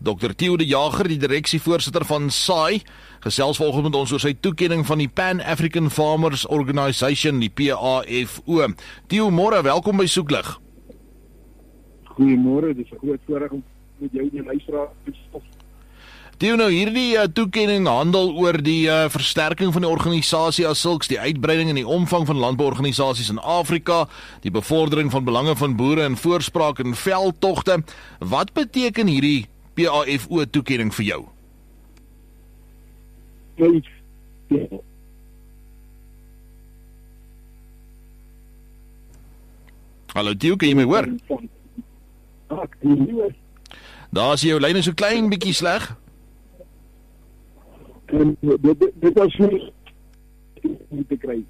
Dr. Theo de Jager, die direksievoorsitter van SAI, gesels vanoggend met ons oor sy toekenning van die Pan African Farmers Organisation, die PAFO. Theo, môre, welkom by Soeklig. Goeiemôre, dit is 'n groot voorreg om met jou die luisteraar te gesels. Theo, nou hierdie toekenning handel oor die versterking van die organisasie as sulks, die uitbreiding en die omvang van landbouorganisasies in Afrika, die bevordering van belange van boere in voorspraak en veldtogte. Wat beteken hierdie PAFO toekenning vir jou? Hallo Theo, kan jy my hoor? Daar is jou lyn is so klein bietjie sleg. Dit was nie te kry.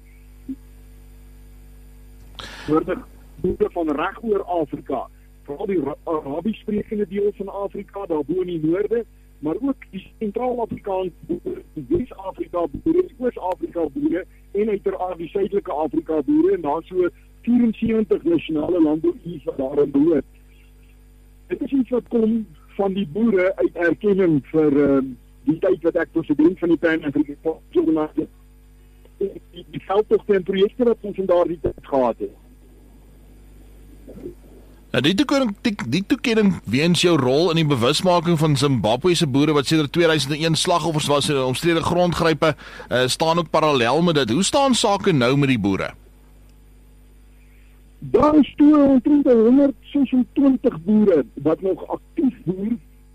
Boere van reg oor Afrika, veral die Arabies sprekende deel van Afrika, daar bo in die noorde, maar ook die Sentraal-Afrikaanse boere, die Wes-Afrika boere, die Oos-Afrika boere en uiteraard die Suidelike Afrika boere, en daar so 74 nasionale landbouunies wat daarin behoort. Dit is iets wat kom van die boere uit erkenning vir die tyd wat ek president van die Pan African Farmers Organisation die veldtogte en projekte wat ons in daardie tyd gehad het. Die toekenning weens jou rol in die bewusmaking van Zimbabwe se boere wat sedert 2001 slagoffers was in omstrede grondgrype, staan ook parallel met dit. Hoe staan sake nou met die boere? Daar is toe omtrent 126 boere wat nog aktief boer.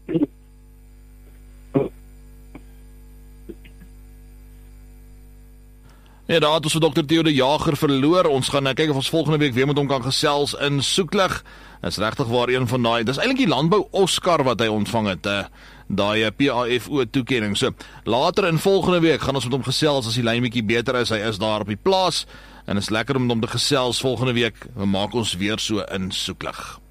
Ja, daar het ons vir Dr. Theo de Jager verloor. Ons gaan kyk of ons volgende week weer met hom kan gesels in Soeklig. Dit is regtig waar een van daai. Dis eintlik die landbou Oscar wat hy ontvang het, daai PAFO toekenning. So, later in volgende week gaan ons met hom gesels as die lyn bietjie beter is. Hy is daar op die plaas en is lekker om met hom te gesels volgende week. We maak ons weer so in Soeklig.